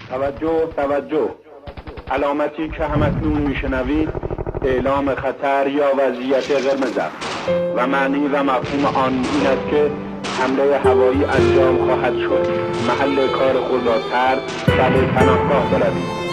توجه. علامتی که همکنون میشنوید اعلام خطر یا وضعیت قرمز است و معنی و مفهوم آن این است که حمله هوایی انجام خواهد شد. محل کار خود را ترک و به پناهگاه بروید.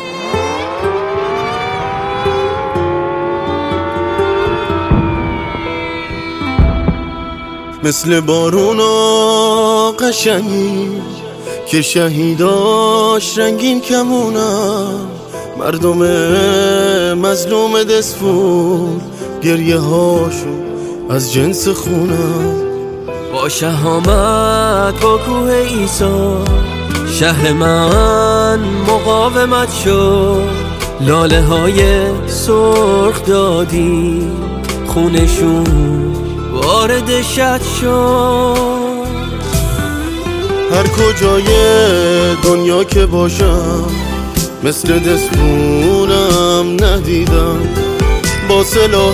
مثل بارونا قشنگی که شهیداش رنگین کمونن، مردم مظلوم دستفول گریه هاشون از جنس خونن. با شهامت با کوه ایسا شهر من مقاومت شد، لاله های سرخ دادی خونشون وارد شد شد. هر کجای دنیا که باشم مثل دستمونم ندیدم، با سلاح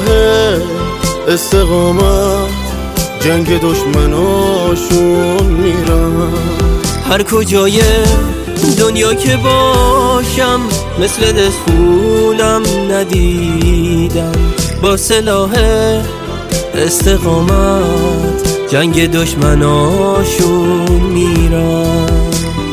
استقامت جنگ دشمناشون میرم. هر کجای دنیا که باشم مثل دستمونم ندیدم، با سلاح استقامت جنگ دشمناشون میرم.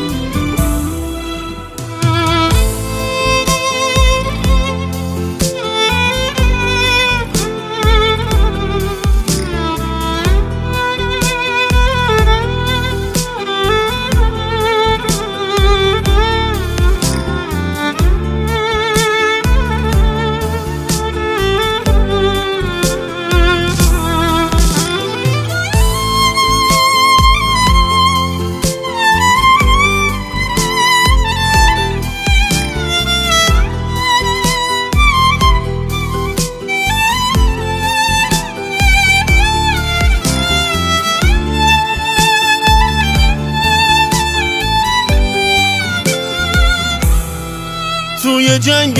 توی جنگ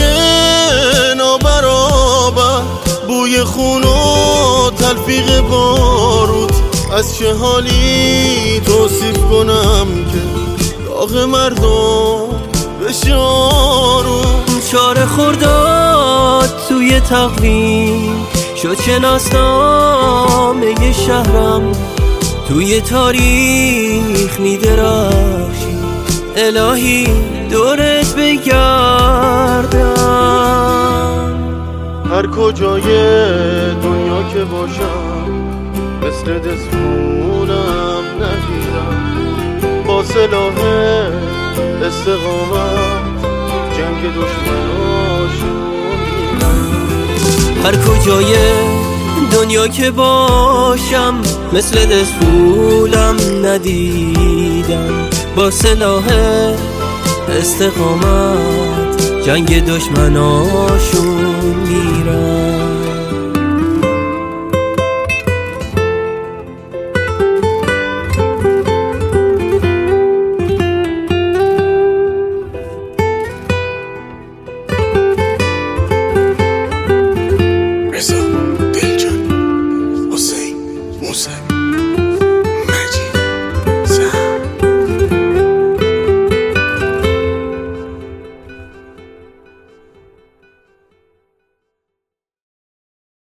نابرابر بوی خون و تلفیق بارود، از چه حالی توصیف کنم که داغ مردم بشارون. چاره خرداد توی تقویم شد شناسنامه شهرم، توی تاریخ میدرخشی الهی دورت بگردم. هر کجای دنیا که باشم مثل دستمونم ندیدم، با سلاح استقامت جنگ دشمناشون میرم. هر کجای دنیا که باشم مثل دستمونم ندیدم، با سلاح استقامت جنگ دشمناشون میرم.